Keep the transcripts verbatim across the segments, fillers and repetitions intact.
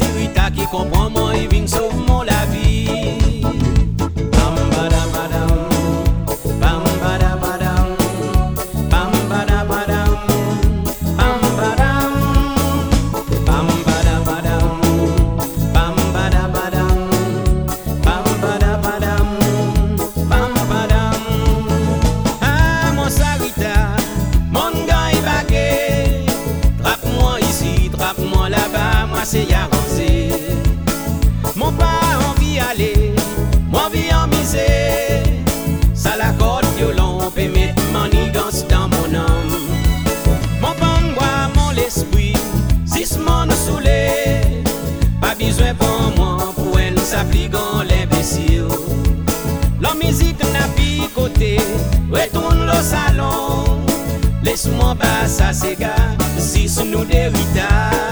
Rita qui comprend moi, il vient sauver mon la vie. Bam badam badam, bam badam badam, bam badam badam, bam badam, bam badam badam, bam badam badam, bam badam badam, bam badam. Ah mon Sarita, mon gars est bagué, trappe-moi ici, trappe-moi là-bas, moi c'est avancé. Mon pas envie aller, moi envie en miser. Ça la corde violon, peut mettre manigance dans mon âme. Mon pangwa, mon l'esprit, si ce monde saoulé, pas besoin pour moi, pour elle s'applique en l'imbécile. La musique n'a plus côté, retourne le salon. Laisse-moi pas ça c'est gars, si ce nous dérita.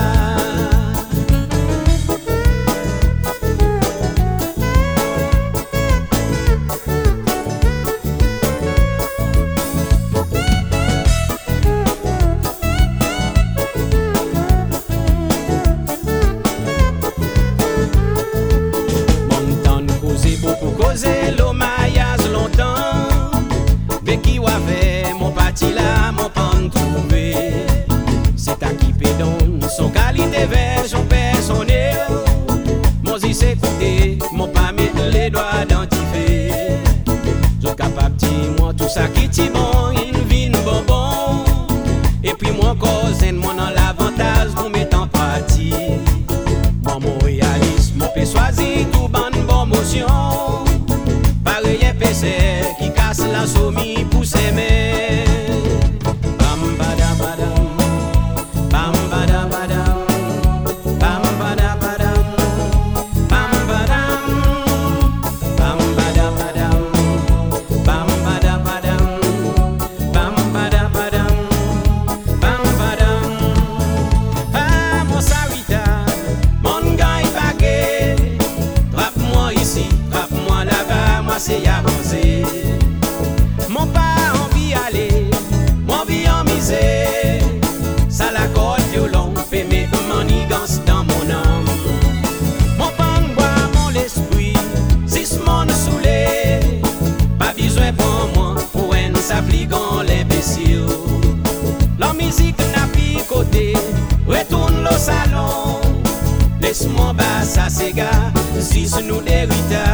Beaucoup causé le maillage longtemps, mais qui avait mon parti là, mon pan trouvé. C'est à qui pédonne, son qualité verge, son personnel. Mon si s'écouter, mon pas mettre les doigts dentifés. Je capable de dire moi tout ça qui t'y bon, il vient bonbon. Et puis moi cause, moi dans l'avantage, vous mettez en pratique. Moi mon réalisme, mon peut choisir tout ban bon motion. Pareil un P C qui casse la sommie pour s'aimer. Bam badam badam, bam badam badam, bam badam badam, bam badam, bam badam badam, bam badam badam, bam badam badam, bam badam. Ah mon Sarita, mon gars est bagué, trappe-moi ici, trappe-moi là-bas, moi c'est avancé. Mon pas envie aller, moi envie en miser. Ça la corde violon, fait mettre manigance dans mon âme. Mon pangwa, mon l'esprit, si ce monde saoulé, pas besoin pour moi, pour un s'applique en l'imbécile. La musique n'a plus côté, retourne le salon. Laisse-moi bas ça c'est gars, si ce nous dérita.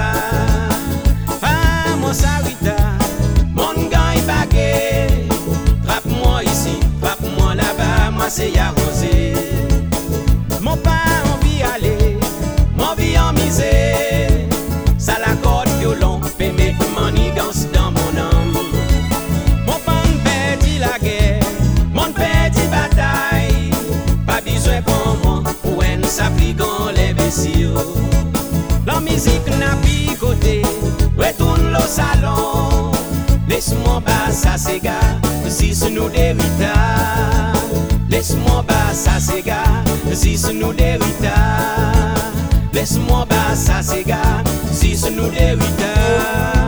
Ah mon Sarita, mon gars est bagué, trappe-moi ici, trappe-moi là-bas, moi c'est arrosé. Mon pas envie aller, moi envie en miser. Ça la corde violon, fait mettre manigance dans mon âme. Mon pan perdit la guerre, mon perdit bataille. Pas besoin pour moi, pour un s'applique en l'imbécile. La musique n'a plus côté, retourne le salon. Laisse-moi bas ça c'est gars, si ce nous dérita. Laisse-moi bas ça c'est gars, si ce nous dérita. Laisse-moi bas ça c'est gars, si ce nous dérita.